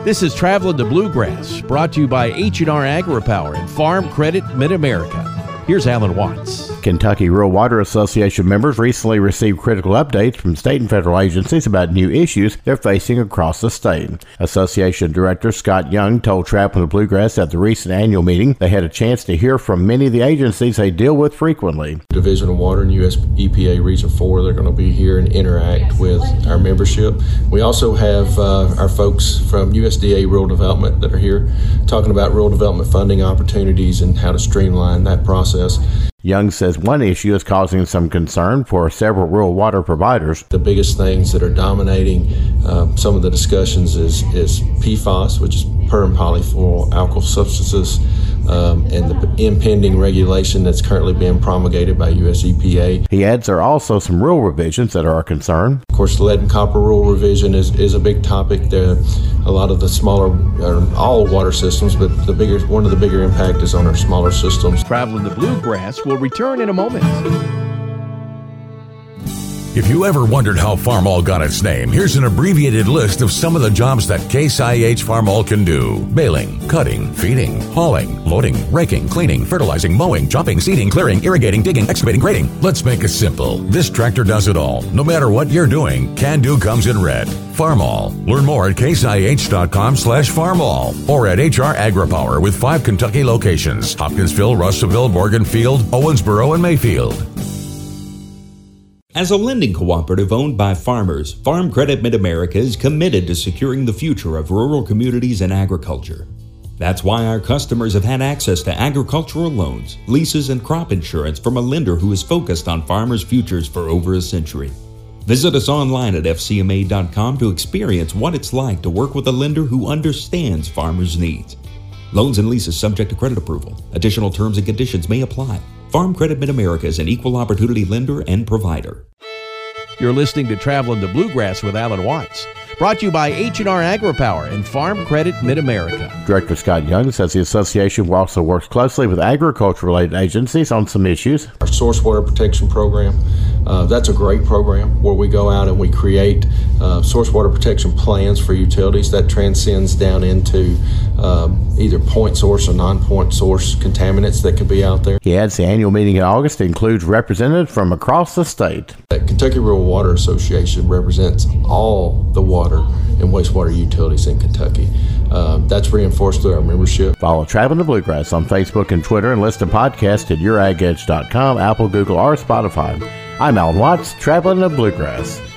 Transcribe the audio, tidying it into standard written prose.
This is Traveling the Bluegrass, brought to you by H&R AgriPower and Farm Credit Mid-America. Here's Alan Watts. Kentucky Rural Water Association members recently received critical updates from state and federal agencies about new issues they're facing across the state. Association Director Scott Young told Traveling the Bluegrass at the recent annual meeting they had a chance to hear from many of the agencies they deal with frequently. Division of Water and U.S. EPA Region 4, they're going to be here and interact with our membership. We also have our folks from USDA Rural Development that are here talking about rural development funding opportunities and how to streamline that process. Young says one issue is causing some concern for several rural water providers. The biggest things that are dominating some of the discussions is PFAS, which is per and polyfluoroalkyl substances, and the impending regulation that's currently being promulgated by U.S. EPA. He adds there are also some rule revisions that are a concern. Of course, the lead and copper rule revision is a big topic. There, a lot of the smaller, all water systems, but one of the bigger impact is on our smaller systems. Traveling the Bluegrass will return in a moment. If you ever wondered how Farmall got its name, here's an abbreviated list of some of the jobs that Case IH Farmall can do. Baling, cutting, feeding, hauling, loading, raking, cleaning, fertilizing, mowing, chopping, seeding, clearing, irrigating, digging, excavating, grading. Let's make it simple. This tractor does it all. No matter what you're doing, Can Do comes in red. Farmall. Learn more at caseih.com/Farmall or at HR AgriPower with 5 Kentucky locations: Hopkinsville, Russellville, Morganfield, Owensboro, and Mayfield. As a lending cooperative owned by farmers, Farm Credit Mid-America is committed to securing the future of rural communities and agriculture. That's why our customers have had access to agricultural loans, leases, and crop insurance from a lender who is focused on farmers' futures for over a century. Visit us online at fcma.com to experience what it's like to work with a lender who understands farmers' needs. Loans and leases subject to credit approval. Additional terms and conditions may apply. Farm Credit Mid-America is an equal opportunity lender and provider. You're listening to Traveling the Bluegrass with Alan Watts, brought to you by H&R AgriPower and Farm Credit Mid-America. Director Scott Young says the association also works closely with agriculture-related agencies on some issues. Our source water protection program, that's a great program where we go out and we create source water protection plans for utilities that transcends down into either point source or non-point source contaminants that could be out there. He adds the annual meeting in August includes representatives from across the state. The Kentucky Rural Water Association represents all the water and wastewater utilities in Kentucky. That's reinforced through our membership. Follow Traveling the Bluegrass on Facebook and Twitter and listen to podcasts at YourAgEdge.com, Apple, Google, or Spotify. I'm Alan Watts, Traveling the Bluegrass.